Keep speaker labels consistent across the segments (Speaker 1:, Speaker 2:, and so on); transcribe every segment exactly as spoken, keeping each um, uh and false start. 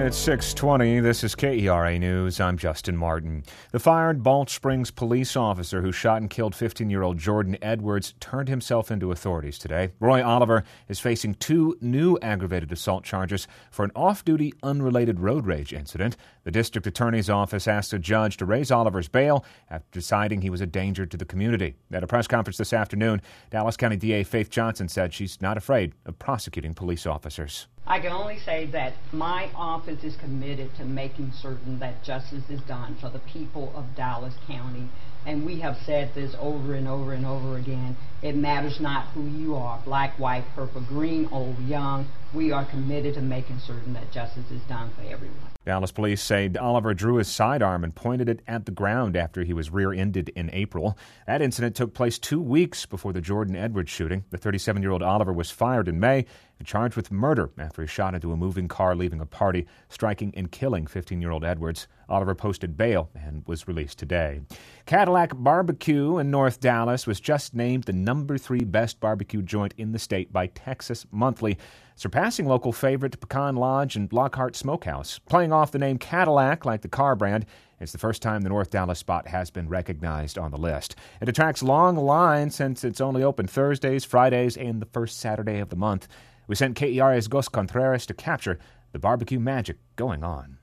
Speaker 1: It's six twenty. This is K E R A News. I'm Justin Martin. The fired Balch Springs police officer who shot and killed fifteen-year-old Jordan Edwards turned himself into authorities today. Roy Oliver is facing two new aggravated assault charges for an off-duty, unrelated road rage incident. The district attorney's office asked a judge to raise Oliver's bail after deciding he was a danger to the community. At a press conference this afternoon, Dallas County D A Faith Johnson said she's not afraid of prosecuting police officers.
Speaker 2: I can only say that my office is committed to making certain that justice is done for the people of Dallas County. And we have said this over and over and over again. It matters not who you are, black, white, purple, green, old, young. We are committed to making certain that justice is done for everyone.
Speaker 1: Dallas police say Oliver drew his sidearm and pointed it at the ground after he was rear-ended in April. That incident took place two weeks before the Jordan Edwards shooting. The thirty-seven-year-old Oliver was fired in May and charged with murder after he shot into a moving car leaving a party, striking and killing fifteen-year-old Edwards. Oliver posted bail and was released today. Cadillac Barbecue in North Dallas was just named the number three best barbecue joint in the state by Texas Monthly, surpassing local favorite Pecan Lodge and Lockhart Smokehouse. Playing off the name Cadillac like the car brand, it's the first time the North Dallas spot has been recognized on the list. It attracts long lines since it's only open Thursdays, Fridays, and the first Saturday of the month. We sent K E R A's Gus Contreras to capture the barbecue magic going on.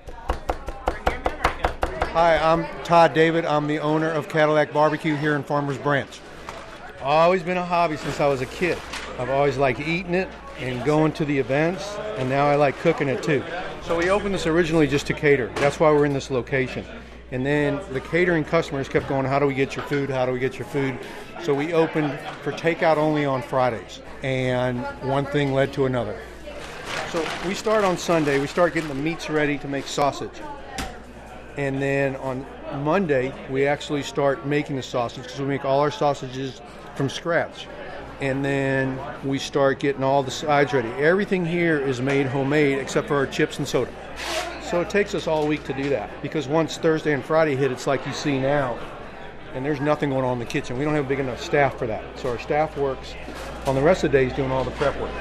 Speaker 3: Hi, I'm Todd David. I'm the owner of Cadillac Barbecue here in Farmers Branch. Always been a hobby since I was a kid. I've always liked eating it and going to the events, and now I like cooking it too. So we opened this originally just to cater. That's why we're in this location. And then the catering customers kept going, how do we get your food? How do we get your food? So we opened for takeout only on Fridays. And one thing led to another. So we start on Sunday. We start getting the meats ready to make sausage. And then on Monday, we actually start making the sausage because we make all our sausages from scratch. And then we start getting all the sides ready. Everything here is made homemade except for our chips and soda. So it takes us all week to do that because once Thursday and Friday hit, it's like you see now. And there's nothing going on in the kitchen. We don't have a big enough staff for that. So our staff works on the rest of the days doing all the prep work.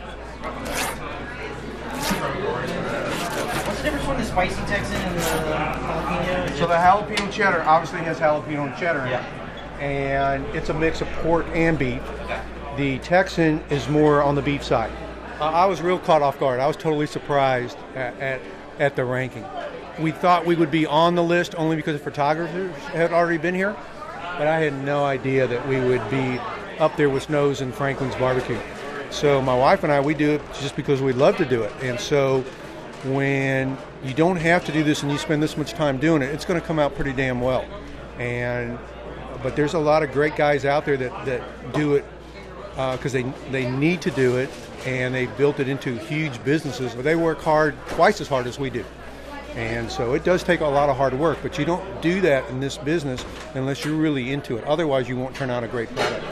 Speaker 4: What's the difference between the spicy Texan and the jalapeno?
Speaker 3: So the jalapeno cheddar obviously has jalapeno and cheddar in it.
Speaker 4: Yeah.
Speaker 3: And it's a mix of pork and beef. The Texan is more on the beef side. Uh, I was real caught off guard. I was totally surprised at, at, at the ranking. We thought we would be on the list only because the photographers had already been here, but I had no idea that we would be up there with Snow's and Franklin's Barbecue. So my wife and I, we do it just because we love to do it. And so when you don't have to do this and you spend this much time doing it, it's going to come out pretty damn well. And but there's a lot of great guys out there that, that do it because uh, they they need to do it, and they built it into huge businesses. But they work hard, twice as hard as we do. And so it does take a lot of hard work, but you don't do that in this business unless you're really into it. Otherwise, you won't turn out a great product.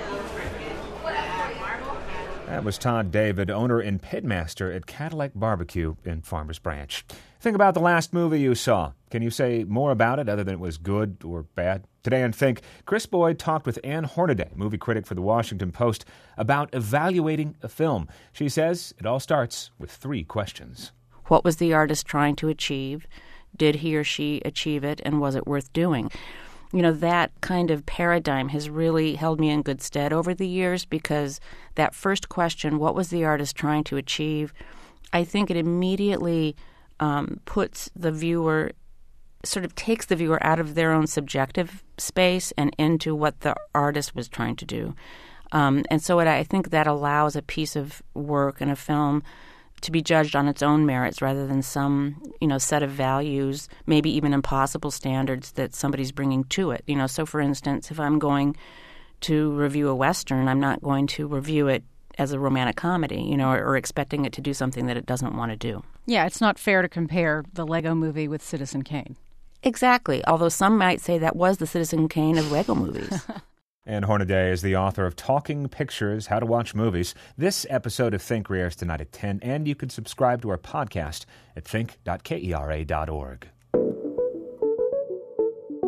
Speaker 1: That was Todd David, owner and pitmaster at Cadillac Barbecue in Farmers Branch. Think about the last movie you saw. Can you say more about it other than it was good or bad? Today on Think, Chris Boyd talked with Ann Hornaday, movie critic for The Washington Post, about evaluating a film. She says it all starts with three questions.
Speaker 5: What was the artist trying to achieve? Did he or she achieve it, and was it worth doing? You know, that kind of paradigm has really held me in good stead over the years because that first question, what was the artist trying to achieve? I think it immediately um, puts the viewer, sort of takes the viewer out of their own subjective space and into what the artist was trying to do. Um, and so it, I think that allows a piece of work in a film to be judged on its own merits rather than some, you know, set of values, maybe even impossible standards that somebody's bringing to it. You know, so for instance, if I'm going to review a Western, I'm not going to review it as a romantic comedy, you know, or, or expecting it to do something that it doesn't want to do.
Speaker 6: Yeah, it's not fair to compare the Lego Movie with Citizen Kane.
Speaker 5: Exactly, although some might say that was the Citizen Kane of Lego movies.
Speaker 1: Ann Hornaday is the author of Talking Pictures, How to Watch Movies. This episode of Think airs tonight at ten, and you can subscribe to our podcast at think dot kera dot org.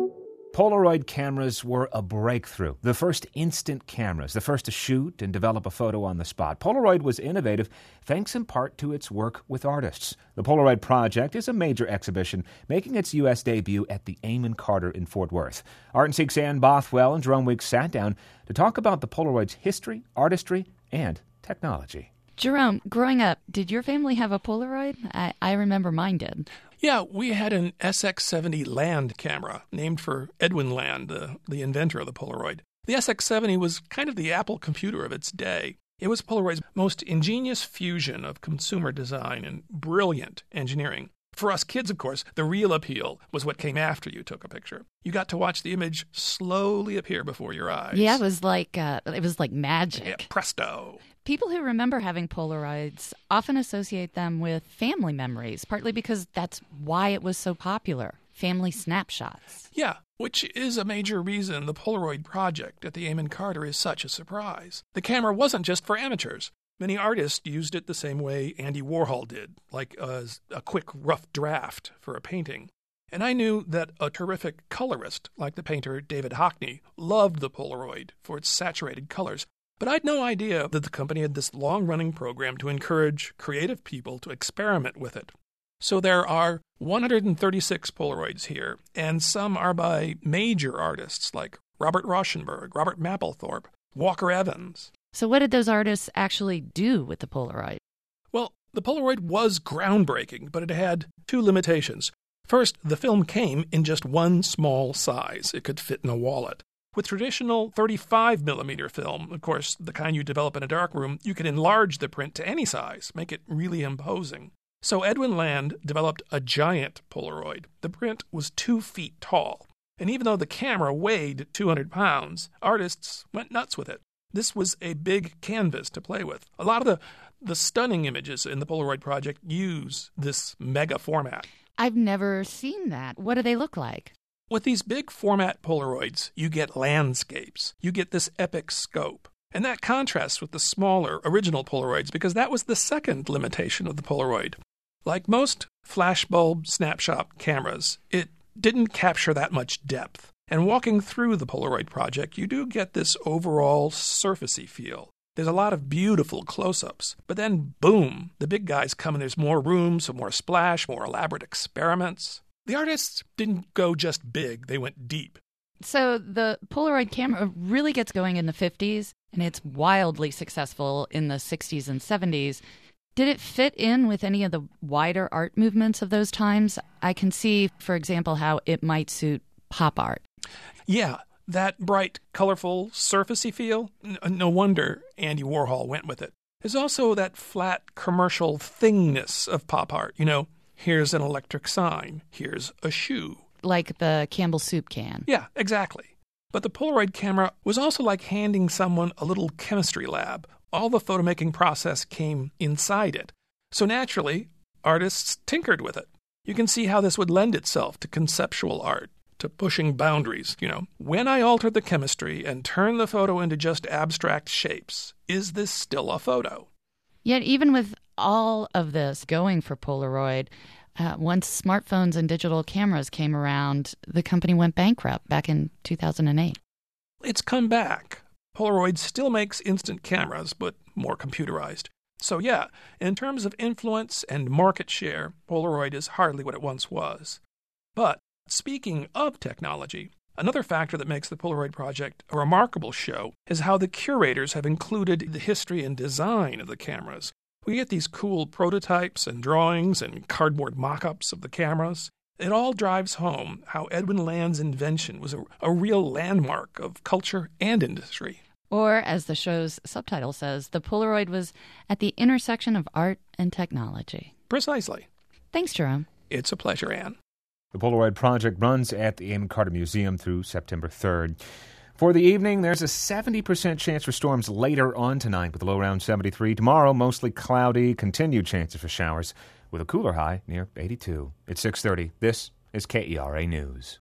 Speaker 1: Polaroid cameras were a breakthrough, the first instant cameras, the first to shoot and develop a photo on the spot. Polaroid was innovative thanks in part to its work with artists. The Polaroid Project is a major exhibition making its U S debut at the Amon Carter in Fort Worth. Art and Seek's Ann Bothwell and Jerome Weeks sat down to talk about the Polaroid's history, artistry, and technology.
Speaker 6: Jerome, growing up, did your family have a Polaroid? I, I remember mine did.
Speaker 7: Yeah, we had an S X seventy Land camera, named for Edwin Land, the, the inventor of the Polaroid. The S X seventy was kind of the Apple computer of its day. It was Polaroid's most ingenious fusion of consumer design and brilliant engineering. For us kids, of course, the real appeal was what came after you took a picture. You got to watch the image slowly appear before your eyes.
Speaker 6: Yeah, it was like uh, it was like magic.
Speaker 7: Yeah, presto.
Speaker 6: People who remember having Polaroids often associate them with family memories, partly because that's why it was so popular, family snapshots.
Speaker 7: Yeah, which is a major reason the Polaroid project at the Amon Carter is such a surprise. The camera wasn't just for amateurs. Many artists used it the same way Andy Warhol did, like as a quick rough draft for a painting. And I knew that a terrific colorist, like the painter David Hockney, loved the Polaroid for its saturated colors. But I'd no idea that the company had this long-running program to encourage creative people to experiment with it. So there are one hundred thirty-six Polaroids here, and some are by major artists like Robert Rauschenberg, Robert Mapplethorpe, Walker Evans.
Speaker 6: So what did those artists actually do with the Polaroid?
Speaker 7: Well, the Polaroid was groundbreaking, but it had two limitations. First, the film came in just one small size. It could fit in a wallet. With traditional thirty-five millimeter film, of course, the kind you develop in a darkroom, you could enlarge the print to any size, make it really imposing. So Edwin Land developed a giant Polaroid. The print was two feet tall. And even though the camera weighed two hundred pounds, artists went nuts with it. This was a big canvas to play with. A lot of the, the stunning images in the Polaroid project use this mega format.
Speaker 6: I've never seen that. What do they look like?
Speaker 7: With these big format Polaroids, you get landscapes. You get this epic scope. And that contrasts with the smaller original Polaroids because that was the second limitation of the Polaroid. Like most flashbulb snapshot cameras, it didn't capture that much depth. And walking through the Polaroid project, you do get this overall surfacey feel. There's a lot of beautiful close-ups. But then, boom, the big guys come and there's more room, some more splash, more elaborate experiments. The artists didn't go just big, they went deep.
Speaker 6: So the Polaroid camera really gets going in the fifties, and it's wildly successful in the sixties and seventies. Did it fit in with any of the wider art movements of those times? I can see, for example, how it might suit pop art.
Speaker 7: Yeah, that bright, colorful, surfacey feel, n- no wonder Andy Warhol went with it. There's also that flat, commercial thingness of pop art, you know. Here's an electric sign. Here's a shoe.
Speaker 6: Like the Campbell soup can.
Speaker 7: Yeah, exactly. But the Polaroid camera was also like handing someone a little chemistry lab. All the photomaking process came inside it. So naturally, artists tinkered with it. You can see how this would lend itself to conceptual art, to pushing boundaries, you know. When I altered the chemistry and turned the photo into just abstract shapes, is this still a photo?
Speaker 6: Yet even with all of this going for Polaroid, uh, once smartphones and digital cameras came around, the company went bankrupt back in two thousand eight.
Speaker 7: It's come back. Polaroid still makes instant cameras, but more computerized. So yeah, in terms of influence and market share, Polaroid is hardly what it once was. But speaking of technology, another factor that makes the Polaroid project a remarkable show is how the curators have included the history and design of the cameras. We get these cool prototypes and drawings and cardboard mock-ups of the cameras. It all drives home how Edwin Land's invention was a, a real landmark of culture and industry.
Speaker 6: Or, as the show's subtitle says, the Polaroid was at the intersection of art and technology.
Speaker 7: Precisely.
Speaker 6: Thanks, Jerome.
Speaker 7: It's a pleasure, Anne.
Speaker 1: The Polaroid project runs at the Amon Carter Museum through September third. For the evening, there's a seventy percent chance for storms later on tonight with a low around seventy-three. Tomorrow, mostly cloudy, continued chances for showers with a cooler high near eighty-two. It's six thirty. This is K E R A News.